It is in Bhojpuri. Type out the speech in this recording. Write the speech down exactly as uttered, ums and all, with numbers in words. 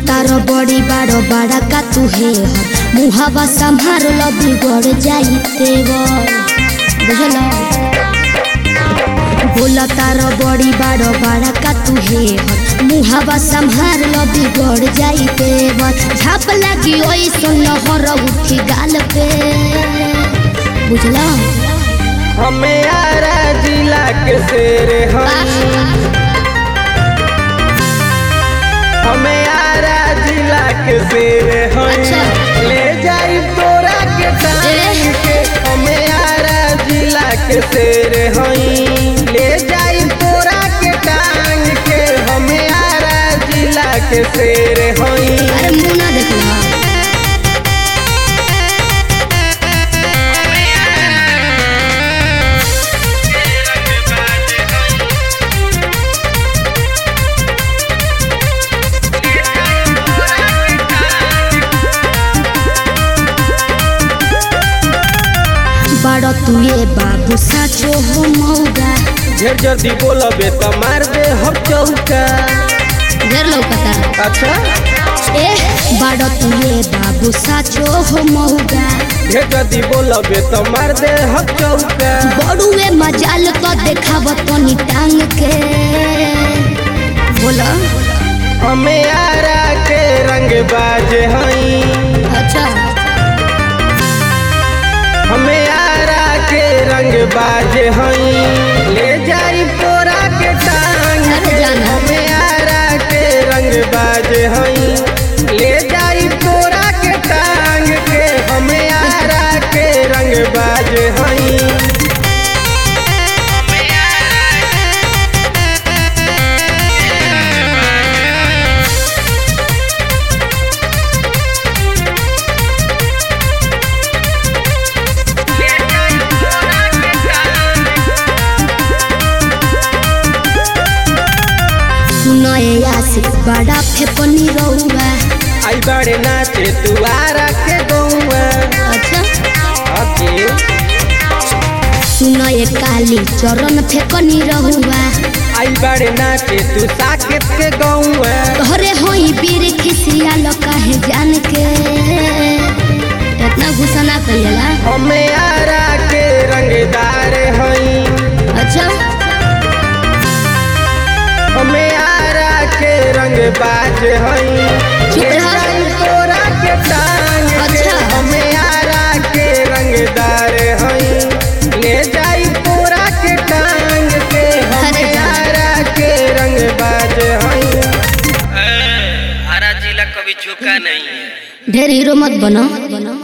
तारो बड़ी बारो बड़ा का तू है मुहावा संभार लो बिगड़ जाई तेवर बुझलो बोला तारो बड़ी बारो बड़ा का तू है मुहावा संभार लो बिगड़ जाई तेवर झाप लगी ओई सुन हर उठी गाल पे बुझलो हमें आरा जिला के शेर हई हमें आरा जिला के शेर हई अच्छा। ले जाई तोरा के टांग के हमें आरा जिला के शेर हई ले जाई तोरा के टांग के हमें आरा जिला के शेर हई। अरे मुना देख ला बड़ो तू ये बाबू साचो हो मौगा ढेर जल्दी बोलबे त मार दे हम चौका। ढेर लौकता अच्छा ए बड़ो तू ये बाबू साचो हो मौगा ढेर जल्दी बोलबे त मार दे हम चौका। बड़ुए मजाल तो देखाव तनी टांग के बोला हमें आरा के रंग बाजे हई अच्छा हमें आरा के रंग बाजे हई ले जाई तोरा के टांग अरे के जाना। हमें आरा के रंग बाजे हई ले जाई तोरा के टांग के हमें आरा के रंग बाजे हई। सुनए आशिक बड़ा फेपनी रहुआ आई बड़े नाचे तू आरा के गौआ अच्छा अके सुनए काली चरण फेकनी रहुआ आई बड़े नाचे तू साकेत के गौआ तोहरे होई बीर खिसिया लो काहे जान के इतना गुस्सा ना करिएला हमें आरा के रंगदार हई अच्छा हमें आरा के रंग बाज हई चुप ले रह। जाई तोरा के टांग के अच्छा। हमें आरा के रंगदार हई ले जाई तोरा के टांग के अरे हमें जा। आरा के रंग बाज हई। आरा जिला कभी झुका नहीं है। ढेर हीरो मत बनो